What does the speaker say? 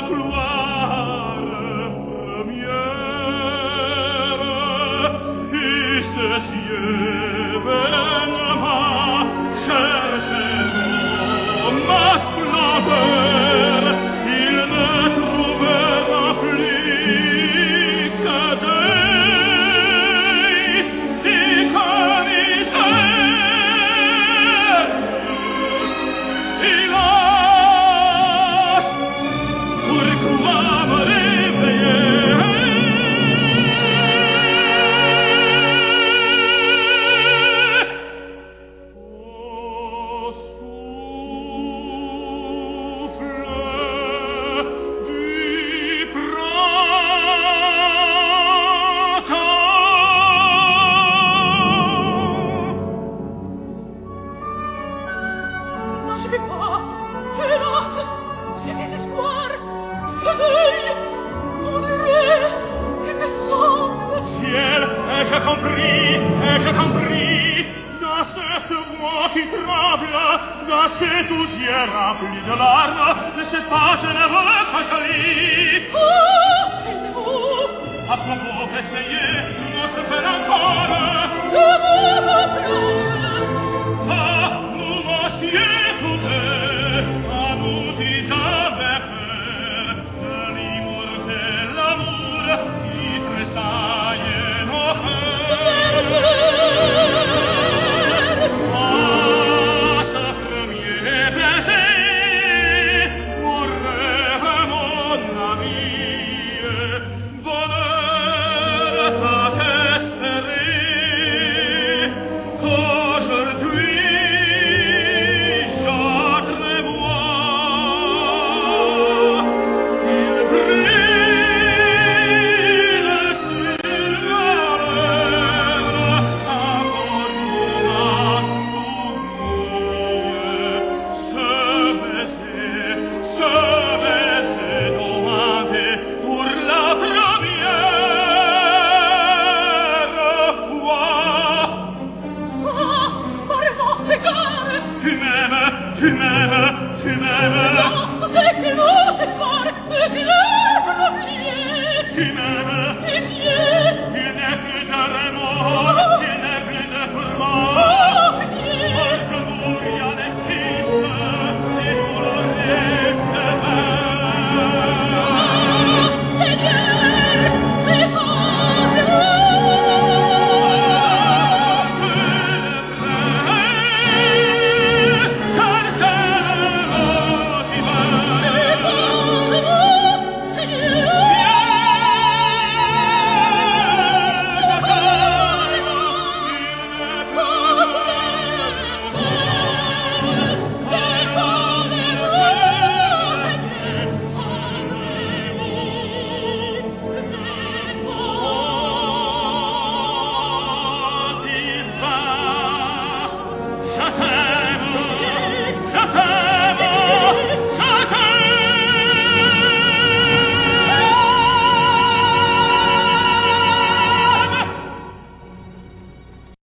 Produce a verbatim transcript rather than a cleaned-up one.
gloire première, et ces cieux vainement chercheront ma splendeur, ils ne trouveront plus que deuil et que misère. Hélas, pourquoi me réveiller? Ô souffle du printemps, N'achevez pas! Hélas! Ce désespoir! Ce deuil! Mon heureux! Il me semble! ciel, ai-je compris, ai-je compris, dans cette voix qui tremble, dans ces douze yeux remplis de larmes, ne sais pas, je ne veux que